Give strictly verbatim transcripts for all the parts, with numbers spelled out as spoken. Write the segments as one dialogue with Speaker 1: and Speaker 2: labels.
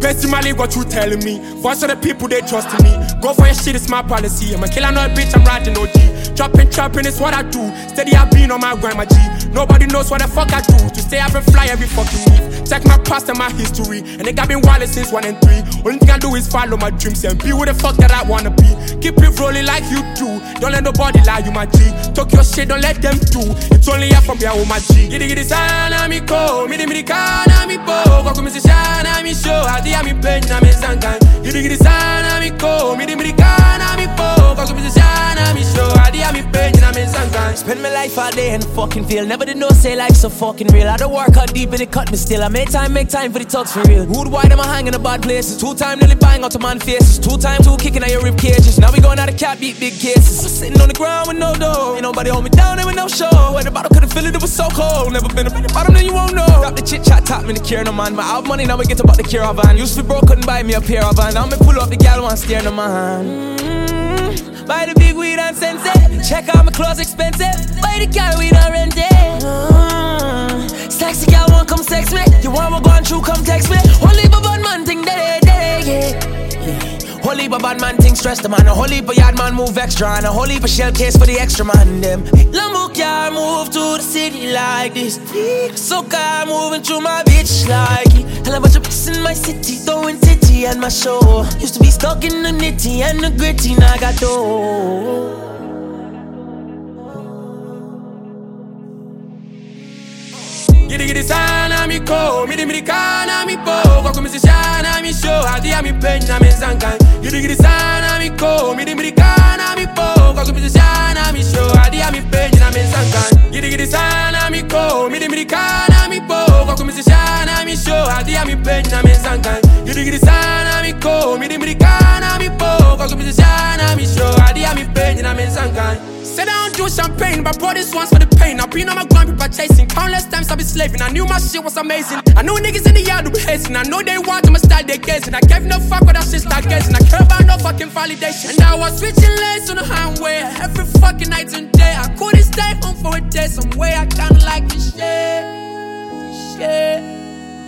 Speaker 1: Best in my league, what you telling me? Voice of the people, they trusting me. Go for your shit, it's my policy. I'm a killer, not a bitch, I'm riding O G. Chopping, chopping, it's what I do. Steady, I've been on my grind, my G. Nobody knows what the fuck I do. To stay up and fly every fucking week. Check my past and my history. And they got been wild since one and three. Only thing I do is follow my dreams and be who the fuck that I wanna be. Keep it rolling like you do. Don't let nobody lie, you my G. Talk your shit, don't let them do. It's only up from here, oh my G. Giddy giddy sana mi ko, midi midi kana mi po. Kwa kumisi shana mi show, adi ya mi penya mi zangan. Giddy giddy sana mi ko, midi midi kana mi po. Kwa kumisi shana mi show, adi ya mi penya mi zangan.
Speaker 2: Spend my life all day in the fucking field. Never did know say life so fucking real. I don't work out deep and it cut me still. I make time, make time for the talks for real. Rude wide am I hanging in bad places. Two time nearly buying out to man faces. Two time two kicking at your rib cages. Now we going out of cat beat big cases. I'm sitting on the ground with no dough. Ain't nobody hold me down there with no show. Where the bottle couldn't feel it, it was so cold. Never been up at the bottom, then you won't know. Drop the chit chat, top me the care no man. My out money, now we get about the caravan. Used to be broke, couldn't buy me a pair of van. Now me pull up the gal one stare no man. Mm-hmm. Buy the big weed and sense it. Check out my clothes expensive. Buy the car weed and rent it. Mm-hmm. Sexy gal want come sex me. You want me going through, come text me. Only but one man thing that day, yeah, yeah. Whole heap of bad man things stress the man. A whole heap of yard man move extra. And a whole heap of shell case for the extra man them. Lambo car move to the city like this. So car moving through my bitch like it. Tell a bunch of bitches in my city throwing titty at my show. Used to be stuck in the nitty and the gritty. Now I got dough.
Speaker 1: Giddy giddy sana mi ko, midi midi kana mi po. Kwa kumisi shana mi show, adi ya mi penya mi zangan. Giddy giddy sana mi ko, midi midi kana mi po. Kwa kumisi shana mi show, adi ya mi penya mi zangan. Giddy giddy sana mi ko, midi midi kana mi po. Kwa kumisi shana mi show, adi ya mi penya mi zangan. Giddy giddy sana mi ko, midi midi kana mi po. Kwa kumisi shana mi show, adi ya mi penya mi zangan. Said I don't do champagne, but brought this once for the pain. I've been on my grind, people chasing. Countless times I've been slaving. I knew my shit was amazing. I know niggas in the yard who be hazing. I know they want to my style, they gazing. I gave no fuck with that shit start gazing. I care about no fucking validation. And I was switching lanes on the highway every fucking night and day. I couldn't stay home for a day. Some way I kinda like this shit. This shit.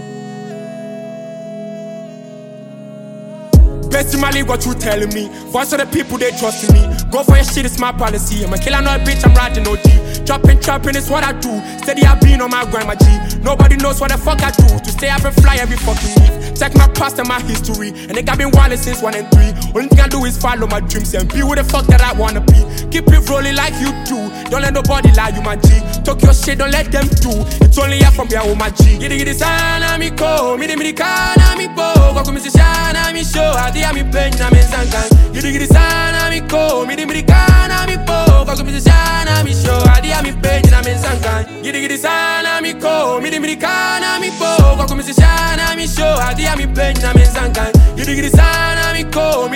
Speaker 1: Best in my league, what you telling me? Voice of the people, they trusting me. Go for your shit, it's my policy. I'm a killer, not a bitch, I'm riding O G. Chopping, chopping, it's what I do. Steady, I've been on my grind, my G. Nobody knows what the fuck I do. To stay up and fly every fucking week. Check my past and my history. And they got been wild since one and three. Only thing I do is follow my dreams and be who the fuck that I wanna be. Keep it rolling like you do. Don't let nobody lie, you my G. Talk your shit, don't let them do. It's only up from here, oh my G. Giddy giddy sana mi ko, midi midi kana mi po. Kwa kumisi shana mi show, adi ya mi penya mi zangan. Giddy giddy sana mi ko, midi midi kana mi po. Kwa kumisi shana mi show, adi ya mi penya mi zangan. Giddy giddy sana mi ko, midi midi kana mi po. Kwa kumisi shana mi show, adi ya mi penya mi zangan. Giddy giddy sana mi ko,